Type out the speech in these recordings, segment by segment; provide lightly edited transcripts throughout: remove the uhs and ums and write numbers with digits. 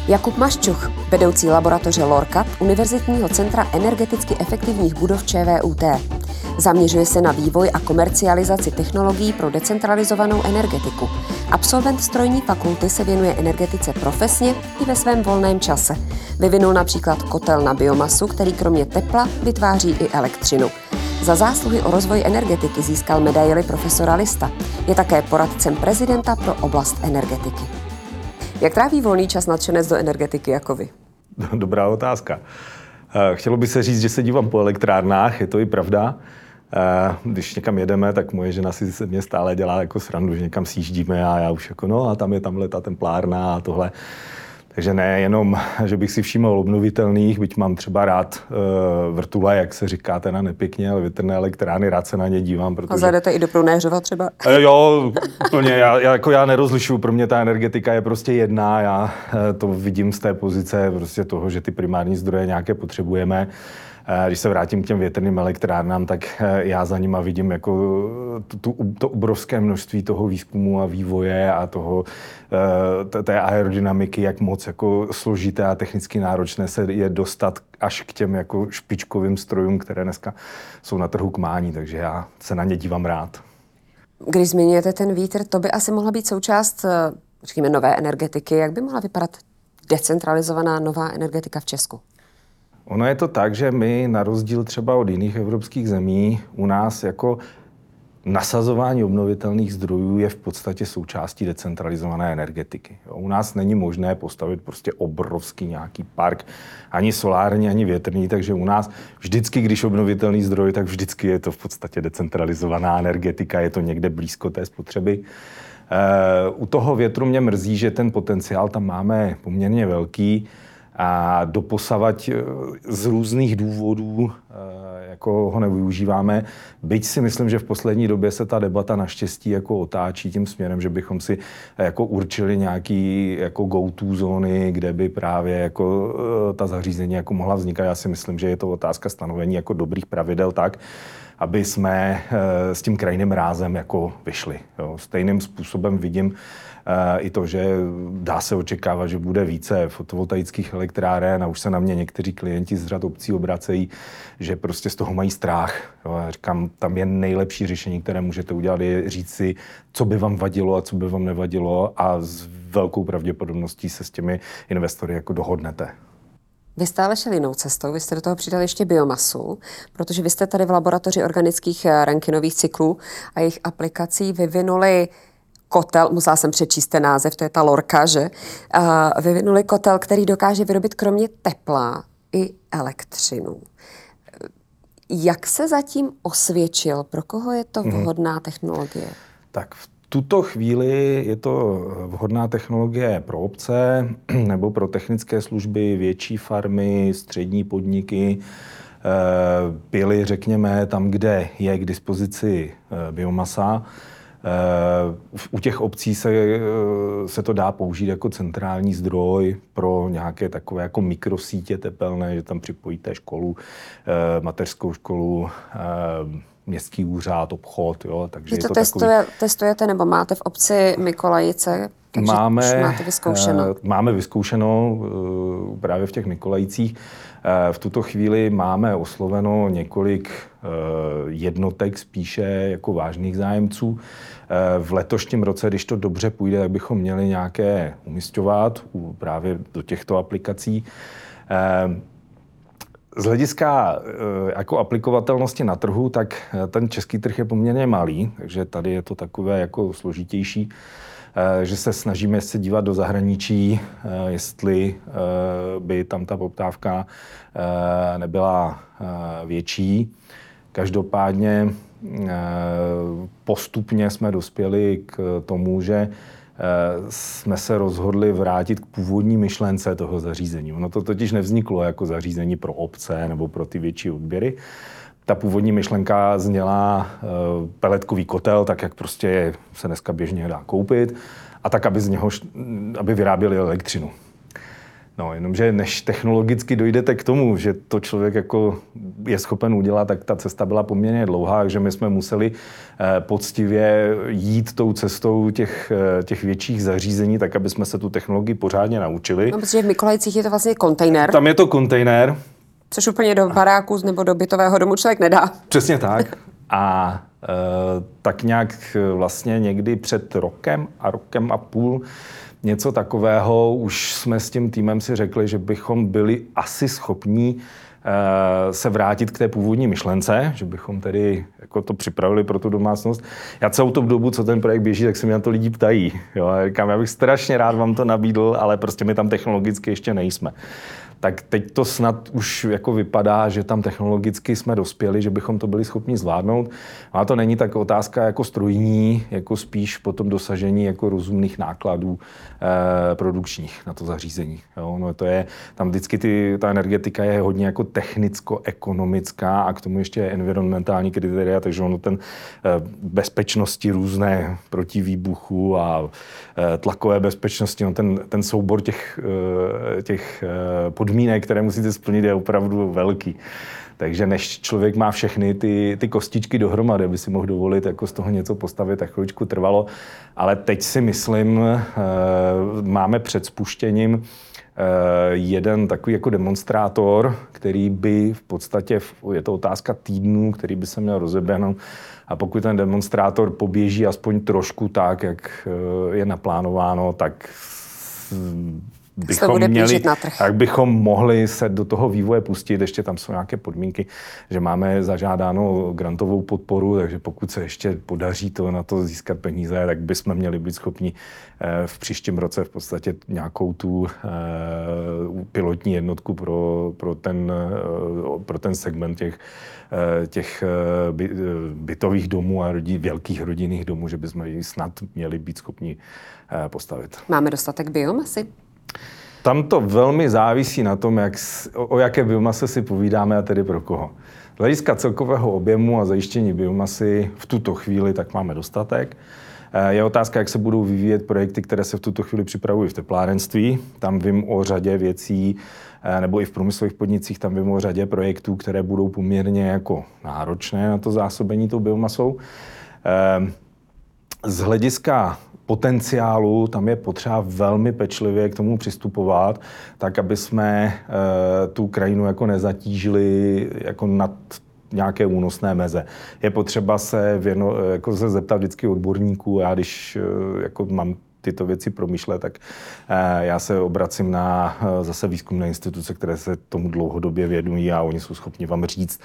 Jakub Maščuch, vedoucí laboratoře LORCA, Univerzitního centra energeticky efektivních budov ČVUT. Zaměřuje se na vývoj a komercializaci technologií pro decentralizovanou energetiku. Absolvent strojní fakulty se věnuje energetice profesně i ve svém volném čase. Vyvinul například kotel na biomasu, který kromě tepla vytváří i elektřinu. Za zásluhy o rozvoj energetiky získal medaili profesora Lista. Je také poradcem prezidenta pro oblast energetiky. Jak tráví volný čas nadšenec do energetiky jako vy? Dobrá otázka. Chtělo by se říct, že se dívám po elektrárnách, je to i pravda. Když někam jedeme, tak moje žena si se mě stále dělá jako srandu, že někam sjíždíme a já už jako a tam je tamhle ta templárna a tohle. Takže ne jenom, že bych si všímal obnovitelných, byť mám třeba rád vrtule, jak se říká teda nepěkně, ale větrné elektrárny, rád se na ně dívám. Protože... A zajdete i do Prunéřova třeba? Jo, úplně, já nerozlišuju, pro mě ta energetika je prostě jedna, já to vidím z té pozice prostě toho, že ty primární zdroje nějaké potřebujeme. Když se vrátím k těm větrným elektrárnám, tak já za nima vidím jako to obrovské množství toho výzkumu a vývoje a té aerodynamiky, jak moc jako složité a technicky náročné se je dostat až k těm jako špičkovým strojům, které dneska jsou na trhu k mání, takže já se na ně dívám rád. Když zmiňujete ten vítr, to by asi mohla být součást, řekněme, nové energetiky. Jak by mohla vypadat decentralizovaná nová energetika v Česku? Ono je to tak, že my na rozdíl třeba od jiných evropských zemí u nás jako nasazování obnovitelných zdrojů je v podstatě součástí decentralizované energetiky. U nás není možné postavit prostě obrovský nějaký park, ani solární, ani větrný, takže u nás vždycky, když obnovitelný zdroj, tak vždycky je to v podstatě decentralizovaná energetika, je to někde blízko té spotřeby. U toho větru mě mrzí, že ten potenciál tam máme poměrně velký, a doposavať z různých důvodů jako ho nevyužíváme. Byť si myslím, že v poslední době se ta debata naštěstí jako otáčí tím směrem, že bychom si jako určili nějaký jako go-to zóny, kde by právě jako ta zařízení jako mohla vznikat. Já si myslím, že je to otázka stanovení jako dobrých pravidel tak, aby jsme s tím krajinným rázem jako vyšli. Jo. Stejným způsobem vidím i to, že dá se očekávat, že bude více fotovoltaických elektráren a už se na mě někteří klienti z řad obcí obracejí, že prostě z toho mají strach. Jo. Já říkám, tam je nejlepší řešení, které můžete udělat, je říct si, co by vám vadilo a co by vám nevadilo a s velkou pravděpodobností se s těmi investory jako dohodnete. Vy jste ale šel jinou cestou, vy jste do toho přidali ještě biomasu, protože vy jste tady v laboratoři organických Rankinových cyklů a jejich aplikací vyvinuli kotel, musela jsem přečíst ten název, to je ta LORCA, že? Vyvinuli kotel, který dokáže vyrobit kromě tepla i elektřinu. Jak se zatím osvědčil? Pro koho je to vhodná technologie? Tak v tuto chvíli je to vhodná technologie pro obce nebo pro technické služby, větší farmy, střední podniky, byly, řekněme, tam, kde je k dispozici biomasa. U těch obcí se to dá použít jako centrální zdroj pro nějaké takové jako mikrosítě tepelné, že tam připojíte školu, mateřskou školu, městský úřad, obchod. Jo, takže to testujete nebo máte v obci Mikolajice? Takže máte vyzkoušeno. Máme vyzkoušeno právě v těch Mikolajicích. V tuto chvíli máme osloveno několik jednotek spíše jako vážných zájemců. V letošním roce, když to dobře půjde, tak bychom měli nějaké umisťovat právě do těchto aplikací. Z hlediska jako aplikovatelnosti na trhu, tak ten český trh je poměrně malý, takže tady je to takové jako složitější, že se snažíme se dívat do zahraničí, jestli by tam ta poptávka nebyla větší. Každopádně postupně jsme dospěli k tomu, že jsme se rozhodli vrátit k původní myšlence toho zařízení. Ono to totiž nevzniklo jako zařízení pro obce nebo pro ty větší odběry. Ta původní myšlenka zněla peletkový kotel, tak jak prostě se dneska běžně dá koupit, a tak, aby z něho aby vyráběli elektřinu. No, jenomže než technologicky dojdete k tomu, že to člověk jako je schopen udělat, tak ta cesta byla poměrně dlouhá, takže my jsme museli poctivě jít tou cestou těch větších zařízení, tak aby jsme se tu technologii pořádně naučili. No, protože v Mikolajcích je to vlastně kontejner. Tam je to kontejner. Což úplně do baráku nebo do bytového domu člověk nedá. Přesně tak. A tak nějak vlastně někdy před rokem a půl něco takového už jsme s tím týmem si řekli, že bychom byli asi schopní se vrátit k té původní myšlence, že bychom tedy jako to připravili pro tu domácnost. Já celou tu dobu, co ten projekt běží, tak se mě na to lidi ptají. Jo? Já říkám, já bych strašně rád vám to nabídl, ale prostě my tam technologicky ještě nejsme. Tak teď to snad už jako vypadá, že tam technologicky jsme dospěli, že bychom to byli schopni zvládnout. A to není tak otázka jako strojní, jako spíš potom dosažení jako rozumných nákladů produkčních na to zařízení. Jo? No to je, tam vždycky ta energetika je hodně jako technicko-ekonomická a k tomu ještě je environmentální kritéria, takže ono ten bezpečnosti různé proti výbuchu a tlakové bezpečnosti, no ten soubor těch podmínek, které musíte splnit, je opravdu velký. Takže než člověk má všechny ty kostičky dohromady, aby si mohl dovolit jako z toho něco postavit, tak chvíličku trvalo. Ale teď si myslím, máme před spuštěním jeden takový jako demonstrátor, který by v podstatě, je to otázka týdnů, který by se měl rozeběhnout. A pokud ten demonstrátor poběží aspoň trošku tak, jak je naplánováno, tak bychom mohli se do toho vývoje pustit. Ještě tam jsou nějaké podmínky, že máme zažádáno grantovou podporu, takže pokud se ještě podaří to na to získat peníze, tak bychom měli být schopni v příštím roce v podstatě nějakou tu pilotní jednotku pro ten segment těch bytových domů a velkých rodinných domů, že bychom ji snad měli být schopni postavit. Máme dostatek biomasy? Tam to velmi závisí na tom, o jaké biomase si povídáme a tedy pro koho. Z hlediska celkového objemu a zajištění biomasy v tuto chvíli tak máme dostatek. Je otázka, jak se budou vyvíjet projekty, které se v tuto chvíli připravují v teplárenství. Tam vím o řadě věcí, nebo i v průmyslových podnicích, tam vím o řadě projektů, které budou poměrně jako náročné na to zásobení tou biomasou. Z hlediska potenciálu tam je potřeba velmi pečlivě k tomu přistupovat, tak aby jsme tu krajinu jako nezatížili jako nad nějaké únosné meze. Je potřeba se zeptat vždycky odborníků. Já když jako mám tyto věci promýšlet, tak já se obracím na zase výzkumné instituce, které se tomu dlouhodobě věnují a oni jsou schopni vám říct.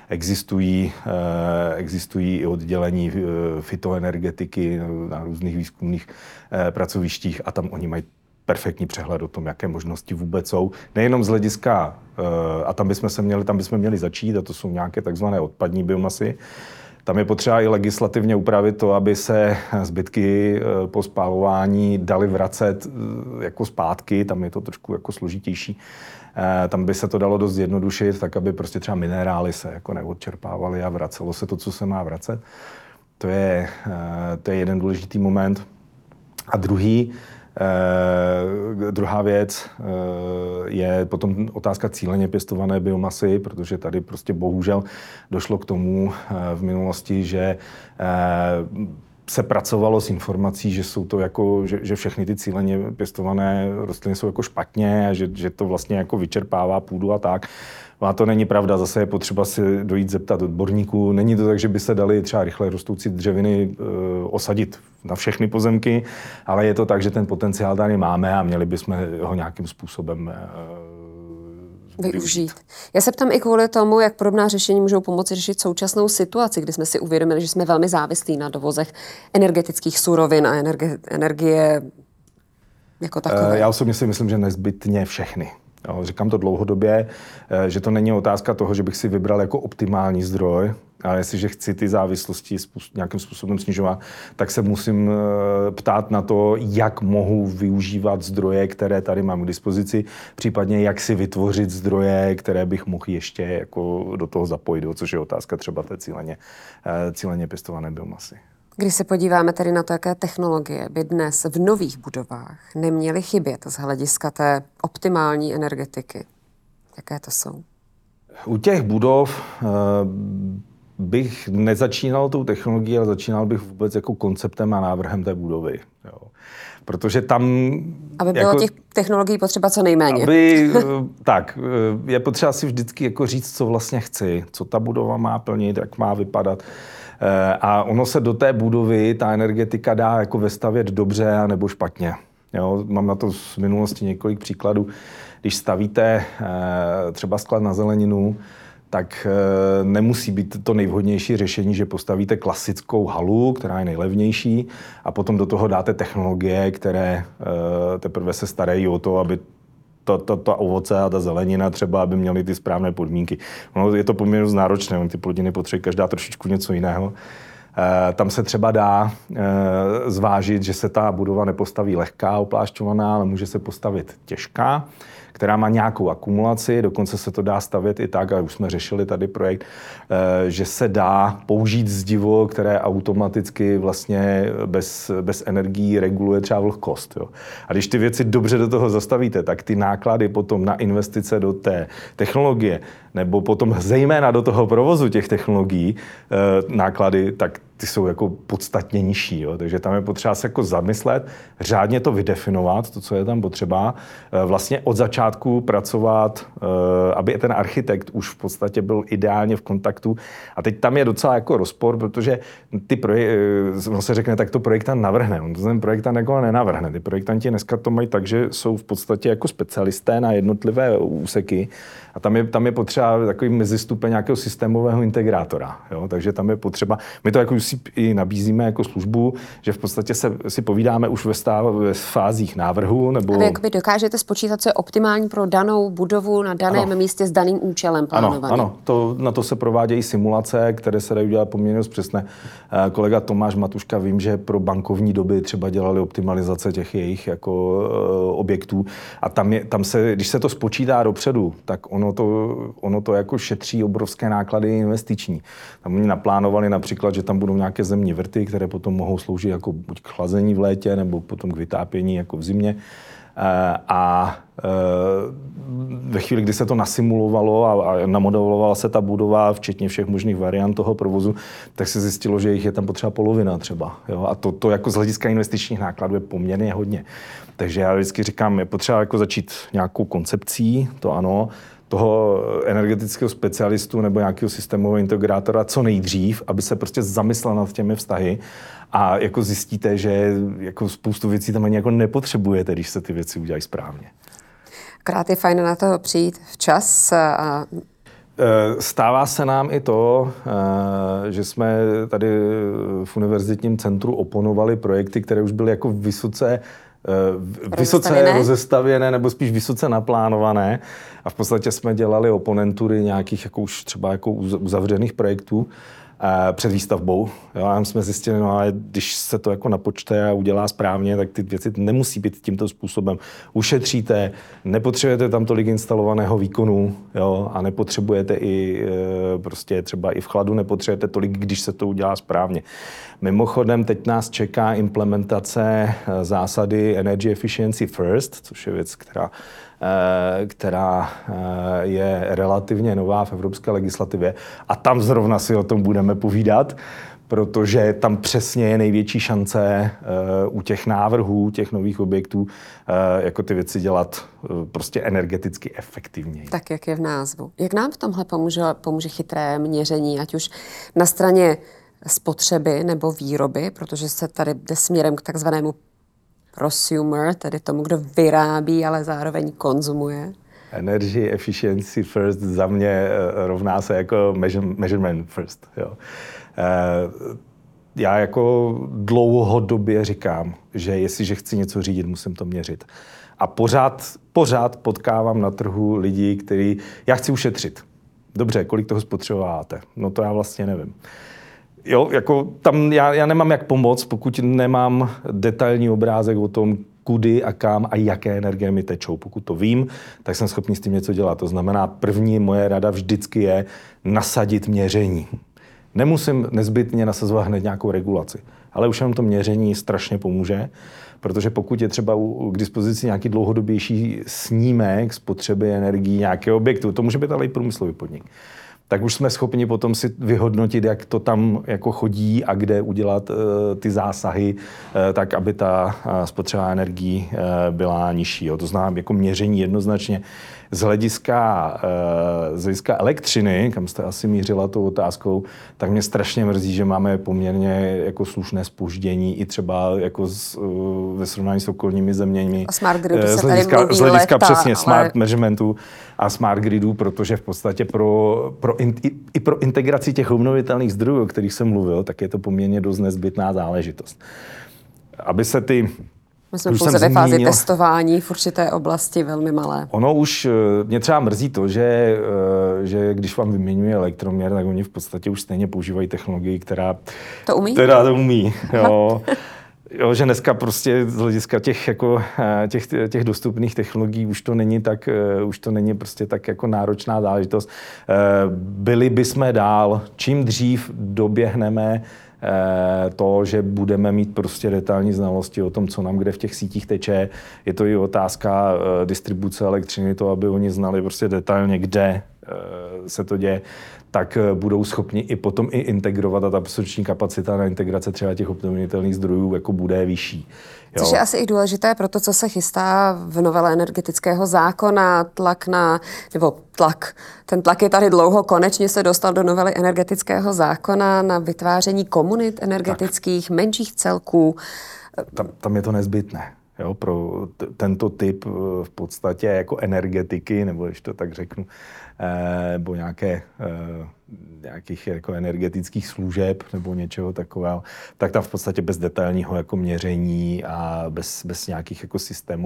Existují i oddělení fytoenergetiky na různých výzkumných pracovištích a tam oni mají perfektní přehled o tom, jaké možnosti vůbec jsou. Nejenom z hlediska, a tam bychom měli začít, a to jsou nějaké takzvané odpadní biomasy. Tam je potřeba i legislativně upravit to, aby se zbytky po spalování daly vracet jako zpátky, tam je to trošku jako složitější. Tam by se to dalo dost zjednodušit, tak aby prostě třeba minerály se jako neodčerpávaly a vracelo se to, co se má vracet. To je jeden důležitý moment. A druhá věc je potom otázka cíleně pěstované biomasy, protože tady prostě bohužel došlo k tomu v minulosti, že se pracovalo s informací, že jsou to jako, že všechny ty cíleně pěstované rostliny jsou jako špatně a že to vlastně jako vyčerpává půdu a tak. A to není pravda, zase je potřeba si dojít zeptat odborníků. Není to tak, že by se dali třeba rychle rostoucí dřeviny osadit na všechny pozemky, ale je to tak, že ten potenciál tady máme a měli bychom ho nějakým způsobem využít. Já se ptám i kvůli tomu, jak podobná řešení můžou pomoci řešit současnou situaci, kdy jsme si uvědomili, že jsme velmi závislí na dovozech energetických surovin a energie jako takové. Já osobně si myslím, že nezbytně všechny. Jo, říkám to dlouhodobě, že to není otázka toho, že bych si vybral jako optimální zdroj, ale jestliže chci ty závislosti nějakým způsobem snižovat, tak se musím ptát na to, jak mohu využívat zdroje, které tady mám k dispozici, případně jak si vytvořit zdroje, které bych mohl ještě jako do toho zapojit, což je otázka třeba té cíleně pěstované biomasy. Když se podíváme tedy na to, jaké technologie by dnes v nových budovách neměly chybět z hlediska té optimální energetiky, jaké to jsou? U těch budov bych nezačínal tou technologií, ale začínal bych vůbec jako konceptem a návrhem té budovy. Jo. Protože tam... Aby bylo těch technologií potřeba co nejméně. Tak, je potřeba si vždycky jako říct, co vlastně chci, co ta budova má plnit, jak má vypadat. A ono se do té budovy, ta energetika dá jako vestavět dobře a nebo špatně. Jo, mám na to z minulosti několik příkladů. Když stavíte třeba sklad na zeleninu, tak nemusí být to nejvhodnější řešení, že postavíte klasickou halu, která je nejlevnější, a potom do toho dáte technologie, které teprve se starají o to, aby ta ovoce a ta zelenina třeba, aby měly ty správné podmínky. No, je to poměrně náročné, ty plodiny potřebují každá trošičku něco jiného. Tam se třeba dá zvážit, že se ta budova nepostaví lehká, oplášťovaná, ale může se postavit těžká, která má nějakou akumulaci, dokonce se to dá stavět i tak, a už jsme řešili tady projekt, že se dá použít zdivo, které automaticky vlastně bez energií reguluje třeba vlhkost. Jo. A když ty věci dobře do toho zastavíte, tak ty náklady potom na investice do té technologie, nebo potom zejména do toho provozu těch technologií, náklady, tak ty jsou jako podstatně nižší. Jo. Takže tam je potřeba se jako zamyslet, řádně to vydefinovat, to, co je tam potřeba, vlastně od začátku pracovat, aby ten architekt už v podstatě byl ideálně v kontaktu. A teď tam je docela jako rozpor, protože on se řekne, tak to projektant navrhne. On to ten projektant jako nenavrhne. Ty projektanti dneska to mají tak, že jsou v podstatě jako specialisté na jednotlivé úseky a tam je potřeba takový mezistupeň nějakého systémového integrátora. Jo. Takže tam je potřeba, my to jako i nabízíme jako službu, že v podstatě si povídáme už ve fázích návrhu. Nebo... A vy jakoby dokážete spočítat, co je optimální pro danou budovu na daném místě s daným účelem plánovaným? Ano, na to se provádějí simulace, které se dají udělat poměrně přesně. Kolega Tomáš Matuška, vím, že pro bankovní doby třeba dělali optimalizace těch jejich jako objektů. A tam se, když se to spočítá dopředu, tak ono to jako šetří obrovské náklady investiční. Tam oni naplánovali například, že tam budou nějaké zemní vrty, které potom mohou sloužit jako buď k chlazení v létě, nebo potom k vytápění jako v zimě. A ve chvíli, kdy se to nasimulovalo a namodelovala se ta budova, včetně všech možných variant toho provozu, tak se zjistilo, že jich je tam potřeba polovina třeba. Jo? A to jako z hlediska investičních nákladů je poměrně hodně. Takže já vždycky říkám, je potřeba jako začít nějakou koncepcí, to ano, toho energetického specialistu nebo nějakého systémového integrátora co nejdřív, aby se prostě zamyslel nad těmi vztahy, a jako zjistíte, že jako spoustu věcí tam ani jako nepotřebujete, když se ty věci udělají správně. Akorát je fajn na to přijít včas. Stává se nám i to, že jsme tady v univerzitním centru oponovali projekty, které už byly jako vysoce rozestavěné nebo spíš vysoce naplánované, a v podstatě jsme dělali oponentury nějakých jako už třeba jako uzavřených projektů před výstavbou. Jo, a jsme zjistili, no ale když se to jako napočte a udělá správně, tak ty věci nemusí být tímto způsobem. Ušetříte, nepotřebujete tam tolik instalovaného výkonu, jo, a nepotřebujete i prostě třeba i v chladu nepotřebujete tolik, když se to udělá správně. Mimochodem, teď nás čeká implementace zásady Energy Efficiency First, což je věc, která je relativně nová v evropské legislativě, a tam zrovna si o tom budeme povídat, protože tam přesně je největší šance u těch návrhů, těch nových objektů, jako ty věci dělat prostě energeticky efektivněji. Tak, jak je v názvu. Jak nám v tomhle pomůže chytré měření, ať už na straně spotřeby nebo výroby, protože se tady jde směrem k takzvanému prosumer, tedy tomu, kdo vyrábí, ale zároveň konzumuje? Energy efficiency first za mě rovná se jako measurement first. Jo. Já jako dlouhodobě říkám, že jestliže chci něco řídit, musím to měřit. A pořád potkávám na trhu lidí, kteří, já chci ušetřit. Dobře, kolik toho spotřebováváte? No to já vlastně nevím. Jo, jako tam já nemám jak pomoct, pokud nemám detailní obrázek o tom, kudy a kam a jaké energie mi tečou. Pokud to vím, tak jsem schopný s tím něco dělat. To znamená, první moje rada vždycky je nasadit měření. Nemusím nezbytně nasazovat hned nějakou regulaci. ale už jenom to měření strašně pomůže, protože pokud je třeba k dispozici nějaký dlouhodobější snímek spotřeby energií nějakého objektu, to může být ale i průmyslový podnik, tak už jsme schopni potom si vyhodnotit, jak to tam jako chodí a kde udělat ty zásahy, tak aby ta spotřeba energií byla nižší. Jo. To znamená jako měření jednoznačně z hlediska elektřiny, kam jste asi mířila tou otázkou, tak mě strašně mrzí, že máme poměrně jako slušné zpoždění i třeba jako ve srovnání s okolními zeměmi. A smart gridu se tady mluví z hlediska léta, přesně ale... smart managementu a smart gridů, protože v podstatě i pro integraci těch obnovitelných zdrojů, o kterých jsem mluvil, tak je to poměrně dost nezbytná záležitost. Aby se ty... My jsme pouze ve fázi testování v určité oblasti velmi malé. Ono už, mě třeba mrzí to, že když vám vyměňuje elektroměr, tak oni v podstatě už stejně používají technologii, která to umí. Jo, že dneska prostě z hlediska těch dostupných technologií už to není prostě tak jako náročná záležitost. Byli bychom dál, čím dřív doběhneme to, že budeme mít prostě detailní znalosti o tom, co nám kde v těch sítích teče. Je to i otázka distribuce elektřiny, to, aby oni znali prostě detailně, kde se to děje, tak budou schopni i potom i integrovat a ta absorpční kapacita na integrace třeba těch obnovitelných zdrojů jako bude vyšší. Jo. Což je asi i důležité pro to, co se chystá v novele energetického zákona, ten tlak je tady dlouho, konečně se dostal do novely energetického zákona na vytváření komunit energetických, menších celků. Tam je to nezbytné. Jo, pro tento typ v podstatě jako energetiky, nebo když to tak řeknu, nebo nějakých jako energetických služeb nebo něčeho takového, tak tam v podstatě bez detailního jako měření a bez nějakých jako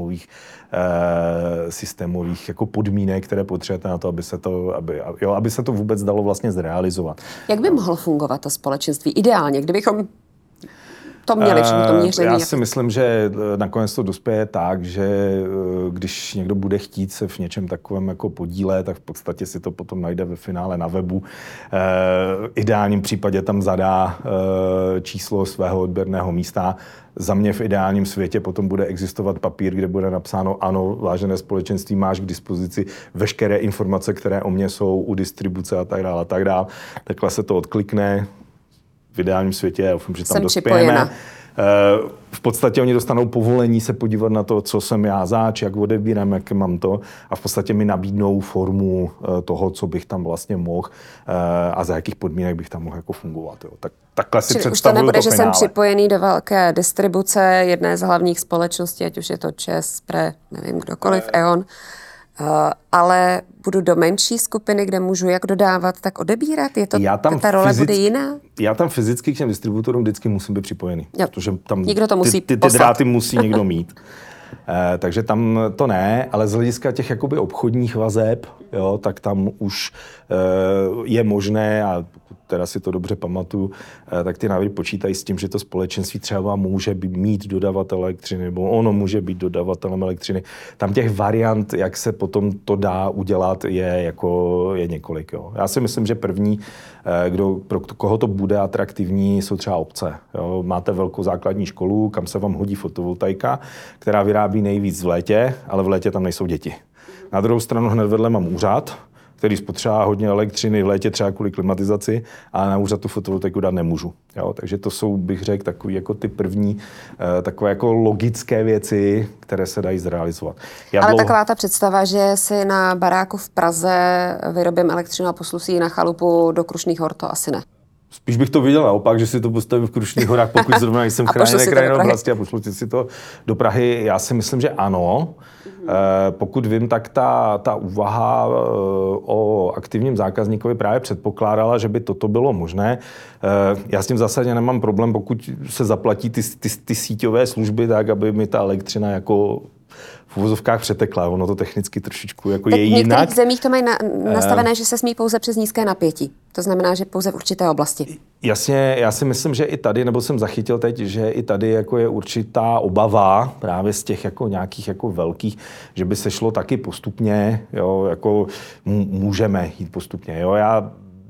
systémových jako podmínek, které potřebujete na to, aby se to vůbec dalo vlastně zrealizovat. Jak by mohlo fungovat to společenství ideálně, kdybychom to měli všechno to měření? Já si myslím, že nakonec to dospěje tak, že když někdo bude chtít se v něčem takovém jako podílet, tak v podstatě si to potom najde ve finále na webu. V ideálním případě tam zadá číslo svého odběrného místa. Za mě v ideálním světě potom bude existovat papír, kde bude napsáno: ano, vážené společenství, máš k dispozici veškeré informace, které o mě jsou u distribuce a tak dále a tak dále. Takhle se to odklikne. V ideálním světě, já doufám, že tam dospějeme. V podstatě oni dostanou povolení se podívat na to, co jsem já zač, jak odebírám, jak mám to, a v podstatě mi nabídnou formu toho, co bych tam vlastně mohl a za jakých podmínek bych tam mohl jako fungovat. Jo. Takhle si představuju to finále. Už to nebude, že jsem připojený do velké distribuce jedné z hlavních společností, ať už je to ČEZ, PRE, nevím kdokoliv, E.ON, ale budu do menší skupiny, kde můžu jak dodávat, tak odebírat? Ta role bude jiná? Já tam fyzicky k těm distributorům vždycky musím být připojený. Jo. Protože tam někdo to musí ty dráty musí někdo mít. Takže tam to ne, ale z hlediska těch jakoby obchodních vazeb, jo, tak tam už je možné, a teda si to dobře pamatuju, tak ty návrhy počítají s tím, že to společenství třeba může mít dodavatel elektřiny, nebo ono může být dodavatelem elektřiny. Tam těch variant, jak se potom to dá udělat, je několik. Jo. Já si myslím, že první, pro koho to bude atraktivní, jsou třeba obce. Jo. Máte velkou základní školu, kam se vám hodí fotovoltaika, která vyrábí nejvíc v létě, ale v létě tam nejsou děti. Na druhou stranu hned vedle mám úřad, který spotřebuje hodně elektřiny v létě třeba kvůli klimatizaci, a na úřad tu fotovoltaiku dát nemůžu. Jo? Takže to jsou, bych řekl, takový jako ty první takové jako logické věci, které se dají zrealizovat. Taková ta představa, že si na baráku v Praze vyrobím elektřinu a pošlu si ji na chalupu do Krušných hor, to asi ne. Spíš bych to viděl naopak, že si to postavím v Krušných horách, pokud zrovna nejsem v chráněné krajinné oblasti, a pošlu si to do Prahy. Já si myslím, že ano. Pokud vím, tak ta úvaha o aktivním zákazníkovi právě předpokládala, že by toto bylo možné. Já s tím v zásadě nemám problém, pokud se zaplatí ty síťové služby tak, aby mi ta elektřina jako v uvozovkách přetekla. Ono to technicky trošičku jako je jinak. V některých zemích to mají nastavené, že se smí pouze přes nízké napětí. To znamená, že pouze v určité oblasti. Jasně, já si myslím, že i tady, nebo jsem zachytil teď, že i tady jako je určitá obava právě z těch jako nějakých jako velkých, že by se šlo taky postupně, jo, jako můžeme jít postupně. Jo. Já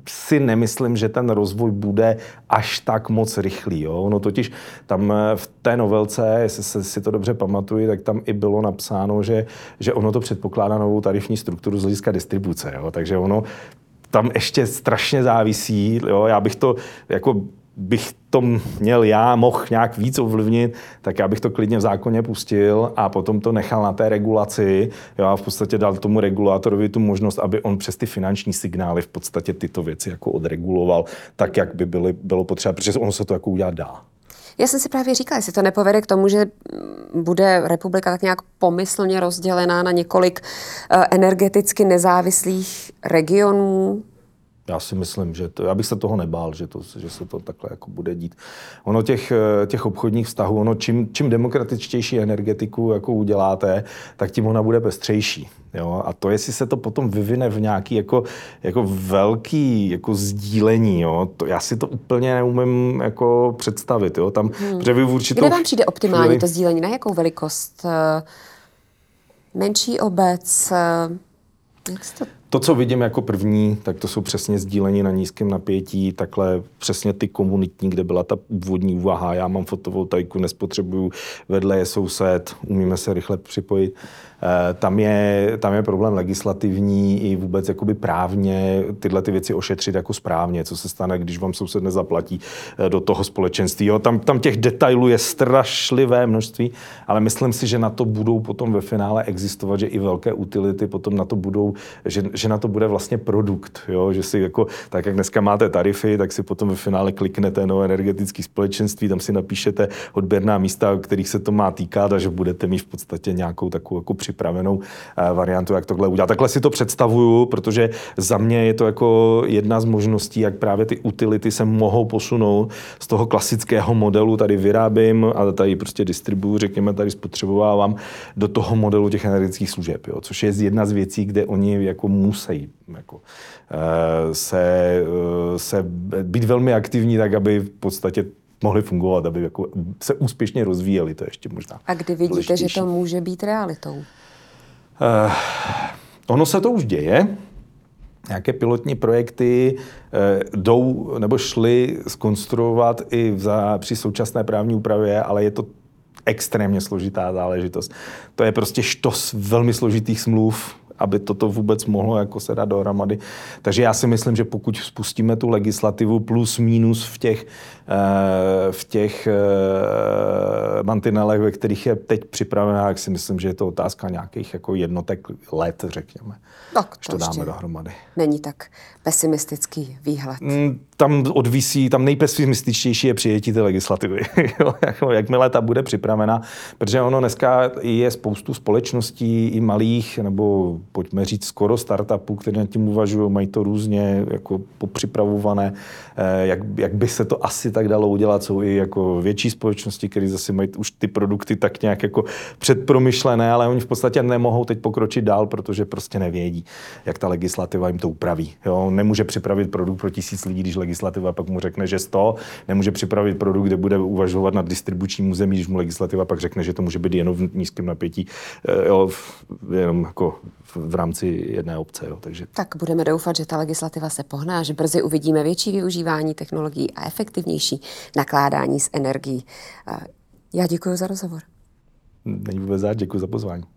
si nemyslím, že ten rozvoj bude až tak moc rychlý. Jo? Ono totiž tam v té novelce, jestli si to dobře pamatuju, tak tam i bylo napsáno, že ono to předpokládá novou tarifní strukturu z hlediska distribuce. Jo? Takže ono tam ještě strašně závisí. Jo? Já bych to bych to mohl nějak víc ovlivnit, tak já bych to klidně v zákoně pustil a potom to nechal na té regulaci, jo, a v podstatě dal tomu regulátorovi tu možnost, aby on přes ty finanční signály v podstatě tyto věci jako odreguloval tak, jak by bylo potřeba, protože ono se to jako udělat dá. Já jsem si právě říkala, jestli to nepovede k tomu, že bude republika tak nějak pomyslně rozdělená na několik energeticky nezávislých regionů. Já si myslím, že já bych se toho nebál, že se to takhle jako bude dít. Ono těch obchodních vztahů, čím demokratičtější energetiku jako uděláte, tak tím ona bude pestřejší. Jo? A to, jestli se to potom vyvine v nějaký jako velký jako sdílení, jo? To já si to úplně neumím jako představit. Jo? Tam, Kde vám přijde optimální to sdílení? Na jakou velikost? Menší obec? To, co vidím jako první, tak to jsou přesně sdílení na nízkém napětí, takhle přesně ty komunitní, kde byla ta úvodní úvaha, já mám fotovoltaiku, nespotřebuju, vedle je soused, umíme se rychle připojit. Tam je problém legislativní i vůbec jakoby právně tyhle ty věci ošetřit jako správně, co se stane, když vám soused nezaplatí do toho společenství. Jo, tam těch detailů je strašlivé množství, ale myslím si, že na to budou potom ve finále existovat, že i velké utility potom na to budou, že na to bude vlastně produkt, jo, že si jako, tak jak dneska máte tarify, tak si potom ve finále kliknete na energetické společenství, tam si napíšete odběrná místa, o kterých se to má týkat a že budete mít v podstatě nějakou takovou jako připravenou variantu, jak tohle udělat. Takhle si to představuju, protože za mě je to jako jedna z možností, jak právě ty utility se mohou posunout z toho klasického modelu, tady vyrábím a tady prostě distribuju, řekněme, tady spotřebovávám, do toho modelu těch energetických služeb, jo, což je jedna z věcí, kde oni jako musí jako, se být velmi aktivní, tak aby v podstatě mohli fungovat, aby jako se úspěšně rozvíjeli, to je ještě možná. A kdy vidíte, že to může být realitou? Ono se to už děje. Nějaké pilotní projekty jdou nebo šly zkonstruovat i při současné právní úpravě, ale je to extrémně složitá záležitost. To je prostě štos velmi složitých smluv, aby toto vůbec mohlo jako se dát dohromady. Takže já si myslím, že pokud spustíme tu legislativu plus minus v těch mantinelech, ve kterých je teď připravená, tak si myslím, že je to otázka nějakých jako jednotek let, řekněme. Tak to dáme dohromady. Není tak pesimistický výhled. Tam odvisí, tam nejpesimističtější je přijetí té legislativy. Jakmile ta bude připravena, protože ono dneska je spoustu společností i malých, nebo pojďme říct skoro startupů, které nad tím uvažují, mají to různě jako popřipravované, jak by se to asi tak dalo udělat. Jsou i jako větší společnosti, které zase mají už ty produkty tak nějak jako předpromyšlené, ale oni v podstatě nemohou teď pokročit dál, protože prostě nevědí, jak ta legislativa jim to upraví. Jo? Nemůže připravit produkt pro 1000 lidí, když legislativa pak mu řekne, že 100, nemůže připravit produkt, kde bude uvažovat nad distribučním území, když mu legislativa pak řekne, že to může být jenom v nízkém napětí, jenom jako v rámci jedné obce. Jo? Takže... Tak budeme doufat, že ta legislativa se pohná, že brzy uvidíme větší využívání technologií a efektivnější nakládání s energií. Já děkuji za rozhovor. Není vůbec zač, děkuji za pozvání.